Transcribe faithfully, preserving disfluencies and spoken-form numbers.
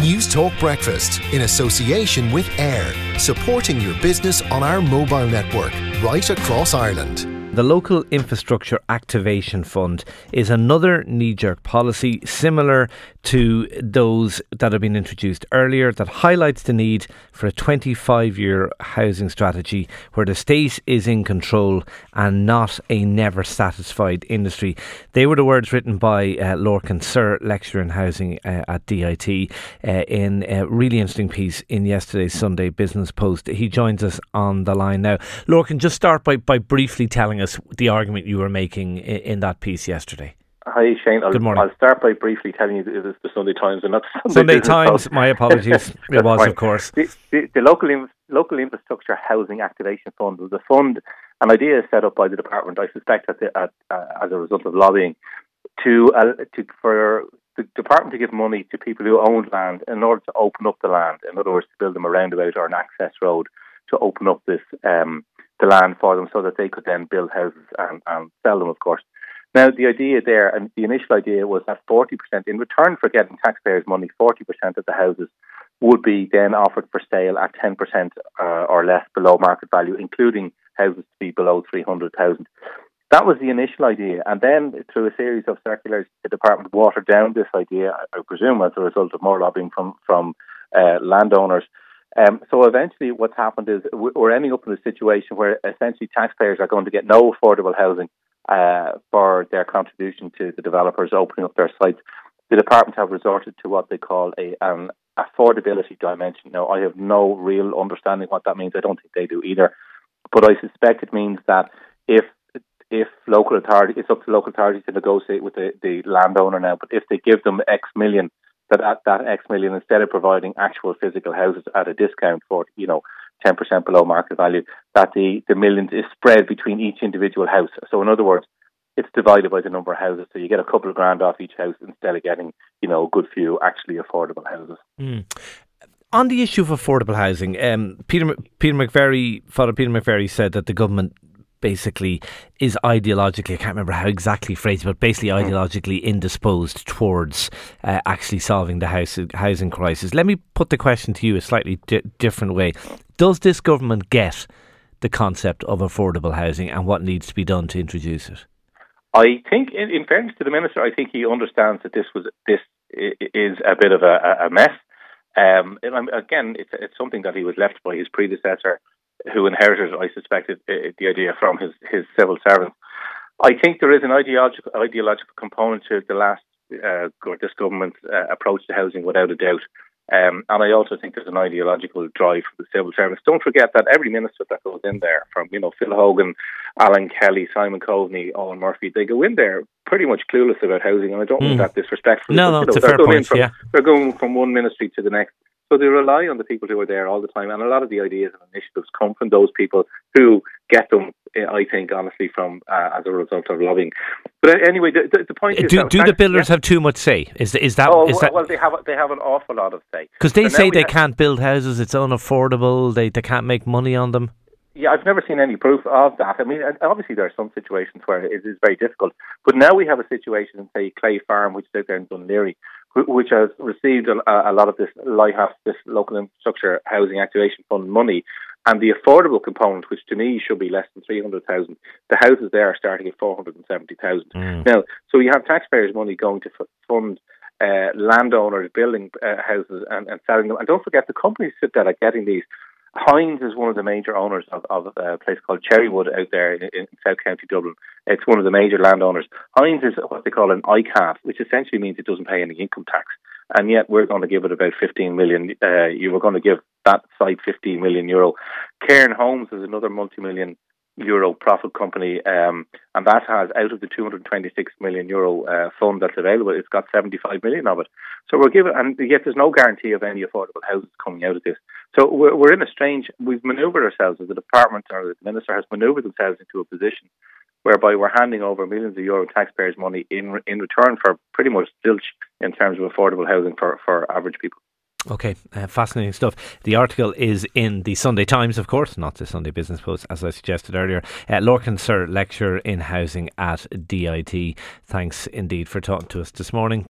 News Talk Breakfast in association with AIR, supporting your business on our mobile network right across Ireland. The Local Infrastructure Activation Fund is another knee-jerk policy similar to those that have been introduced earlier that highlights the need for a twenty-five year housing strategy where the state is in control and not a never satisfied industry. They were the words written by uh, Lorcan Sir, lecturer in housing uh, at D I T, uh, in a really interesting piece in yesterday's Sunday Business Post. He joins us on the line now. Lorcan, just start by, by briefly telling us the argument you were making in, in that piece yesterday. Hi Shane, I'll, Good morning. I'll start by briefly telling you that it is the Sunday Times and not the Sunday, Sunday Business Times. Post. My apologies. It was, fine. of course. The, the, the local in, local infrastructure housing activation fund was a fund, an idea set up by the department, I suspect, at the, at, uh, as a result of lobbying, to uh, to for the department to give money to people who owned land in order to open up the land. In other words, to build them a roundabout or an access road to open up this um, the land for them, so that they could then build houses and, and sell them, of course. Now, the idea there, and the initial idea was that forty percent, in return for getting taxpayers' money, forty percent of the houses would be then offered for sale at ten percent uh, or less below market value, including houses to be below three hundred thousand. That was the initial idea. And then, through a series of circulars, the department watered down this idea, I presume as a result of more lobbying from, from uh, landowners. Um, so eventually what's happened is we're ending up in a situation where essentially taxpayers are going to get no affordable housing uh, for their contribution to the developers opening up their sites. The department have resorted to what they call a an affordability dimension. Now, I have no real understanding what that means. I don't think they do either. But I suspect it means that if if local authority, it's up to local authorities to negotiate with the, the landowner now, but if they give them X million, that that, that X million, instead of providing actual physical houses at a discount for, you know, ten percent below market value, that the, the millions is spread between each individual house. So in other words, it's divided by the number of houses. So you get a couple of grand off each house instead of getting, you know, a good few actually affordable houses. Mm. On the issue of affordable housing, um, Peter Peter McVerry, Father Peter McVerry said that the government basically is ideologically, I can't remember how exactly phrased, but basically ideologically indisposed towards uh, actually solving the house, housing crisis. Let me put the question to you a slightly di- different way. Does this government get the concept of affordable housing and what needs to be done to introduce it? I think, in, in fairness to the Minister, I think he understands that this was this is a bit of a, a mess. Um, and again, it's, it's something that he was left by his predecessor, who inherited, I suspect, it, it, the idea from his, his civil servants. I think there is an ideological ideological component to the last uh, or this government's uh, approach to housing, without a doubt. Um, and I also think there's an ideological drive for the civil servants. Don't forget that every minister that goes in there, from, you know, Phil Hogan, Alan Kelly, Simon Coveney, Owen Murphy, they go in there pretty much clueless about housing. And I don't mean mm. that disrespectfully. No, but, no, you know, it's a fair point, from, yeah. They're going from one ministry to the next. So they rely on the people who are there all the time, and a lot of the ideas and initiatives come from those people who get them, I think, honestly, from uh, as a result of lobbying. But anyway, the, the, the point is... Do, that do the builders yeah. have too much say? Is, is that... Oh, is well, that... well, they have they have an awful lot of say. Because they but say they have, can't build houses, it's unaffordable, they, they can't make money on them. Yeah, I've never seen any proof of that. I mean, obviously there are some situations where it is very difficult, but now we have a situation in, say, Clay Farm, which is out there in Dunleary, which has received a, a lot of this LIHAF, this Local Infrastructure Housing Activation Fund money, and the affordable component, which to me should be less than three hundred thousand, the houses there are starting at four hundred seventy thousand. Mm. Now, so you have taxpayers' money going to f- fund uh, landowners building uh, houses and, and selling them. And don't forget, the companies that are getting these, Hines is one of the major owners of, of a place called Cherrywood out there in, in South County Dublin. It's one of the major landowners. Hines is what they call an I C A F, which essentially means it doesn't pay any income tax. And yet we're going to give it about fifteen million. Uh, you were going to give that site fifteen million euro. Cairn Homes is another multi-million euro profit company, um, and that has, out of the two hundred twenty-six million euro uh, fund that's available, it's got seventy-five million of it. So we're given, and yet there's no guarantee of any affordable houses coming out of this. So we're, we're in a strange, we've manoeuvred ourselves, as the department or the minister has manoeuvred themselves into a position whereby we're handing over millions of euro taxpayers' money in in return for pretty much zilch in terms of affordable housing for, for average people. Okay, uh, fascinating stuff. The article is in the Sunday Times, of course, not the Sunday Business Post, as I suggested earlier. Uh, Lorcan Sir, lecturer in housing at D I T. Thanks indeed for talking to us this morning.